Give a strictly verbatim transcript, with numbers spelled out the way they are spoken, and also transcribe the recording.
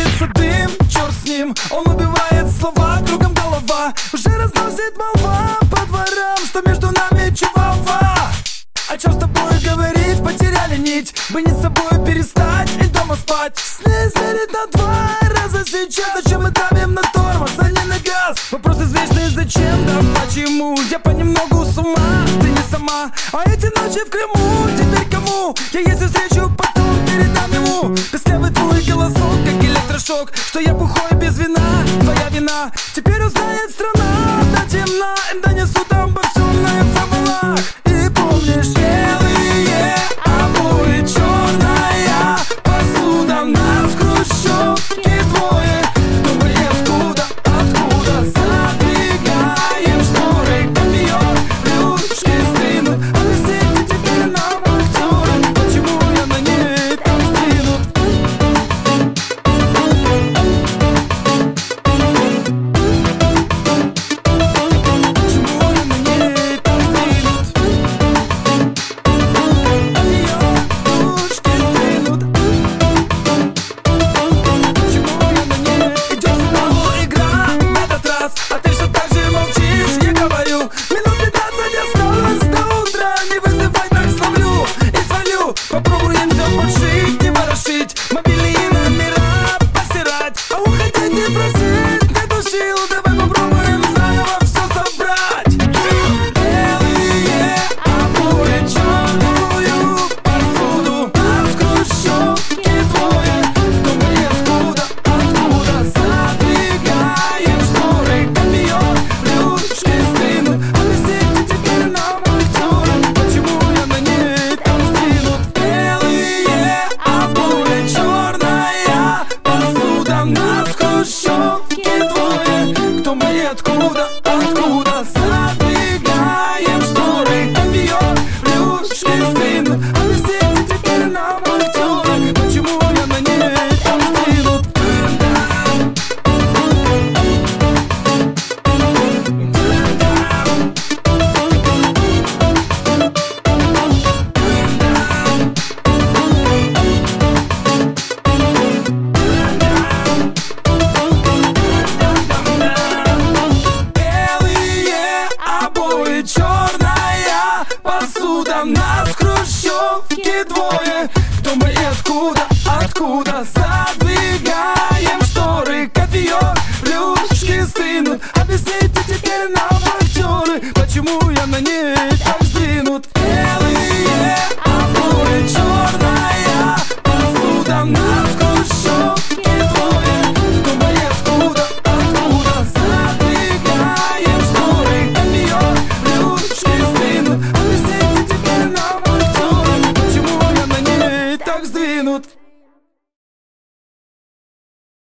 клубится дым, черт с ним. Он убивает слова, кругом голова. Уже разносит молва по дворам, что между нами чувава. О чем с тобой говорить, потеряли нить. Мы не с собой перестать и дома спать. С ней сверить на два раза сейчас. Зачем мы давим на тормоз, а не на газ? Вопрос извечный, зачем, да почему? Я понемногу с ума, ты не сама. А эти ночи в Крыму, теперь кому? Я если встречу, потом передам ему. Песклявый твой голосок, как электрошок. Что я бухой без вина, твоя вина. Теперь узнает страна, да темна. Им донесут обо всем на формулах. И помнишь, белые обои, черная посуда. Нас в хрущевке двое. Кто бы и откуда, откуда задвигаем шторы. Кофеек, рюшки стынут. А везде, где теперь нам актеры. Почему я на ней там сдвинут? Почему я на ней там сдвинут? Попробуем все подшить, не ворошить. Мобильные номера постирать. А уходить не просить, нету сил. Давай попробуем заново все собрать. Белые обои, черную посуду. Нас в хрущевке двое. Кто мы и откуда, откуда задвигаем шторы. Кофеек, рюшки стынут. А везде, где теперь нам актеры. Почему я на ней там сдвинут? Нас в хрущевке двое. Кто мы и откуда, откуда задвигаем шторы. Кофеек, рюшки стынут. А везде, где теперь нам актеры. Почему я на ней там сдвинут? Черная посуда. Нас в хрущевке двое. Кто мы и откуда, откуда задвигаем шторы. Кофеек, рюшки стынут. Объясните теперь нам актеры. Почему я на ней там сдвинут?